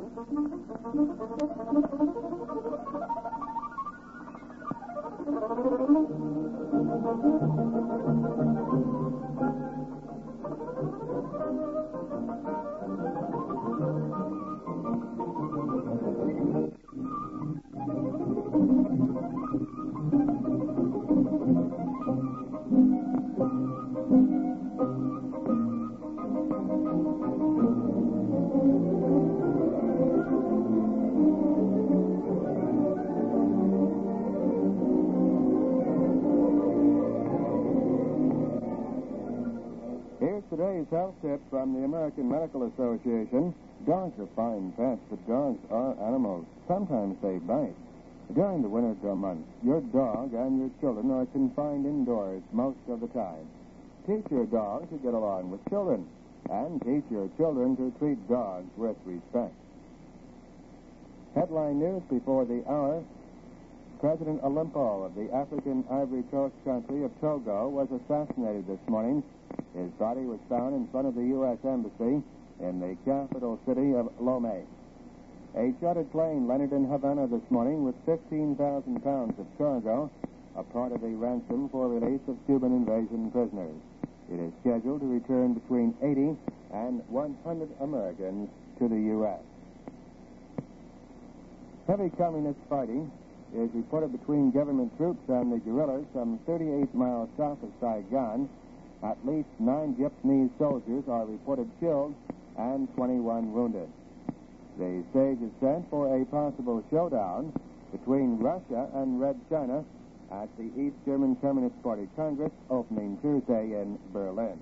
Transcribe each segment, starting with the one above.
Today's health tip from the American Medical Association. Dogs are fine pets, but dogs are animals. Sometimes they bite. During the winter months, your dog and your children are confined indoors most of the time. Teach your dog to get along with children, and teach your children to treat dogs with respect. Headline news before the hour. President Olimpo of the African Ivory Coast country of Togo was assassinated this morning. His body was found in front of the U.S. Embassy in the capital city of Lomé. A chartered plane landed in Havana this morning with 15,000 pounds of cargo, a part of the ransom for release of Cuban invasion prisoners. It is scheduled to return between 80 and 100 Americans to the U.S. Heavy communist fighting is reported between government troops and the guerrillas some 38 miles south of Saigon. At least 9 Japanese soldiers are reported killed and 21 wounded. The stage is set for a possible showdown between Russia and Red China at the East German Communist Party Congress opening Tuesday in Berlin.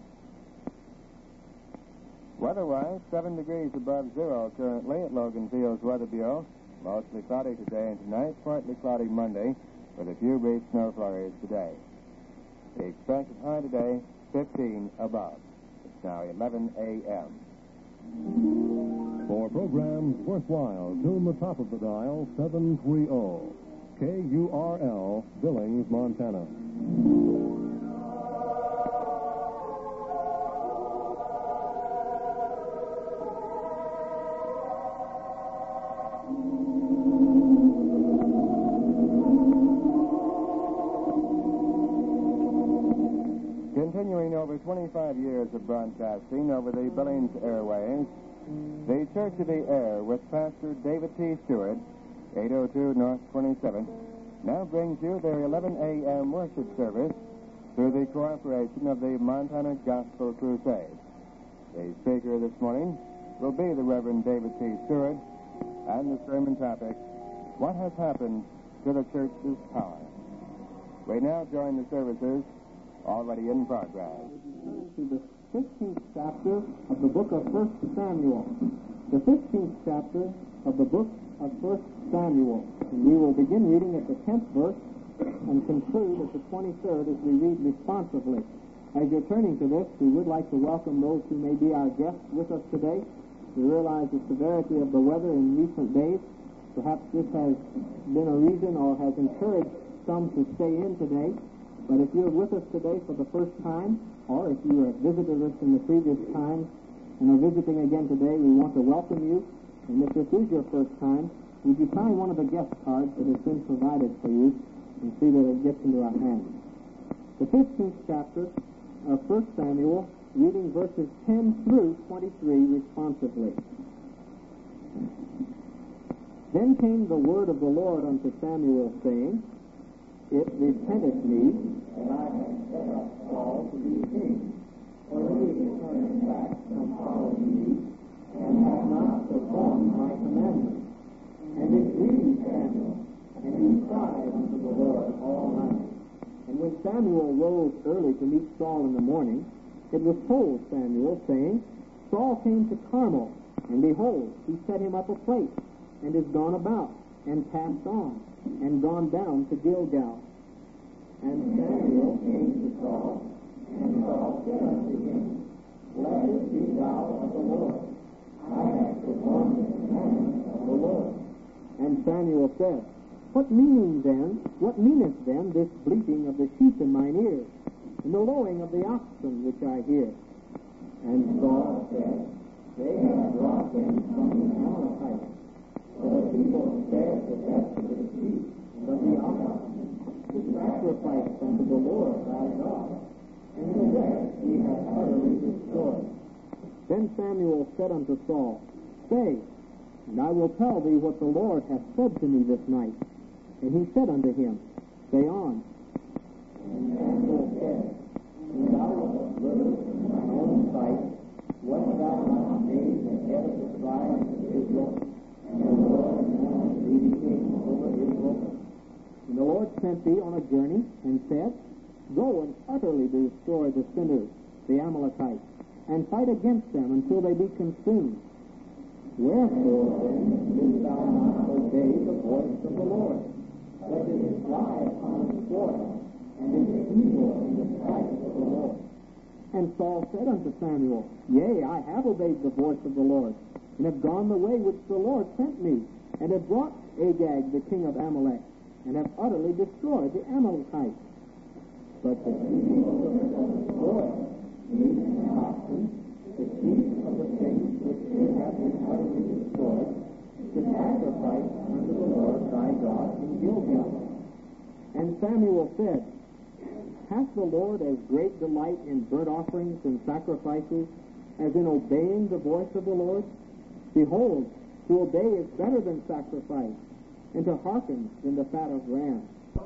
Weather-wise, 7 degrees above zero currently at Logan Fields Weather Bureau. Mostly cloudy today and tonight, partly cloudy Monday, with a few brief snow flurries today. The expected high today, 15 above. It's now 11 a.m. For programs worthwhile, tune the top of the dial, 730. KURL, Billings, Montana. Continuing over 25 years of broadcasting over the Billings airways, the Church of the Air with Pastor David T. Stewart, 802 North 27th, now brings you their 11 a.m. worship service through the cooperation of the Montana Gospel Crusade. The speaker this morning will be the Reverend David T. Stewart, and the sermon topic, What Has Happened to the Church's Power? We now join the services already in progress. To the 15th chapter of the book of 1 Samuel. The 15th chapter of the book of 1 Samuel. And we will begin reading at the 10th verse and conclude at the 23rd as we read responsively. As you're turning to this, we would like to welcome those who may be our guests with us today. We realize the severity of the weather in recent days. Perhaps this has been a reason or has encouraged some to stay in today. But if you're with us today for the first time, or if you have visited us in the previous times and are visiting again today, we want to welcome you. And if this is your first time, would you sign one of the guest cards that has been provided for you and see that it gets into our hands. The 15th chapter of 1 Samuel, reading verses 10 through 23 responsively. Then came the word of the Lord unto Samuel, saying, It repented me that I had set up Saul to be king, for he is turned back from following me, and hath not performed my commandments. And it grieved Samuel, and he cried unto the Lord all night. And when Samuel rose early to meet Saul in the morning, it was told Samuel, saying, Saul came to Carmel, and behold, he set him up a place, and is gone about, and passed on, and gone down to Gilgal. And Samuel came to Saul, and Saul said unto him, Blessed be thou of the Lord. I have performed the commandments of the Lord. And Samuel said, What meaneth then this bleating of the sheep in mine ears, and the lowing of the oxen which I hear? And Saul said, They have brought them from the Amalekites, said unto Saul, Say, and I will tell thee what the Lord hath said to me this night. And he said unto him, Say on. And Samuel said, When thou wast little in thine own sight, wast thou not made the head of the tribes of Israel, and the Lord anointed thee king over Israel? And the Lord sent thee on a journey, and said, Go and utterly destroy the sinners, the Amalekites, and fight against them until they be consumed. Wherefore then didst thou not obey the voice of the Lord, but didst fly upon the spoil, and didst evil in the sight of the Lord? And Saul said unto Samuel, Yea, I have obeyed the voice of the Lord, and have gone the way which the Lord sent me, and have brought Agag the king of Amalek, and have utterly destroyed the Amalekites. But the chief of the spoil, meat and oxen, the chief of the things which have been utterly destroyed, to sacrifice unto the Lord thy God in Gilgal. And Samuel said, Hath the Lord as great delight in burnt offerings and sacrifices as in obeying the voice of the Lord? Behold, to obey is better than sacrifice, and to hearken than the fat of rams.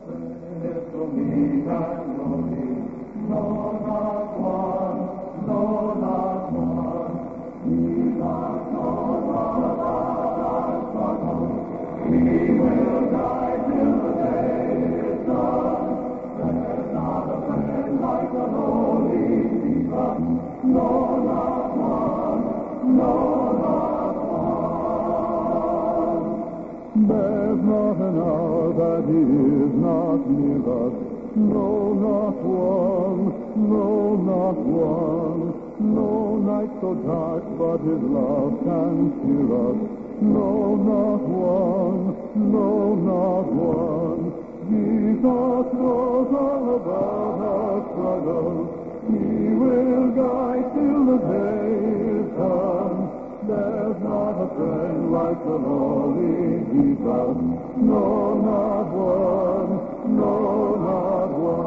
There's not an hour that he is not near us. No, not one. No, not one. No night so dark, but his love can cheer us. No, not one. No, not one. Jesus knows all about our struggles. He will guide till the day is done. There's not a friend like the lowly Jesus. No, not one. No, not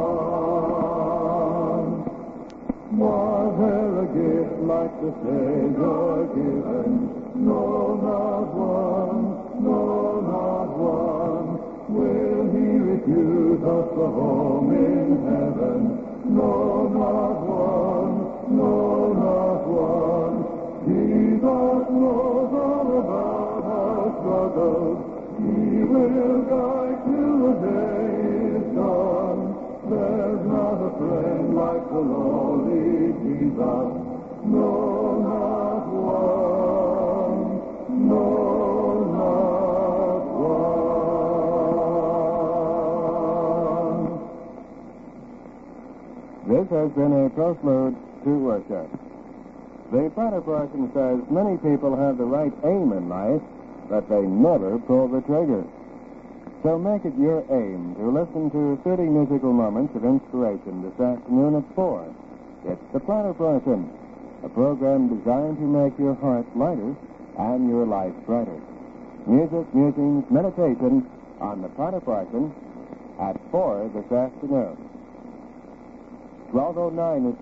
one. Was there a gift like the Savior given? No, not one. No, not one. Will he refuse us the home in heaven? No, not one. No, not one. Jesus knows all about our struggles. He will guide till the day is done. There's not a friend like the lowly Jesus. No, not one. No, not one. This has been a postload to worship. The Potter Parson says many people have the right aim in life, but they never pull the trigger. So make it your aim to listen to 30 musical moments of inspiration this afternoon at 4. It's the Potter Parson, a program designed to make your heart lighter and your life brighter. Music, musings, meditation on the Potter Parson at 4 this afternoon. 12:09 is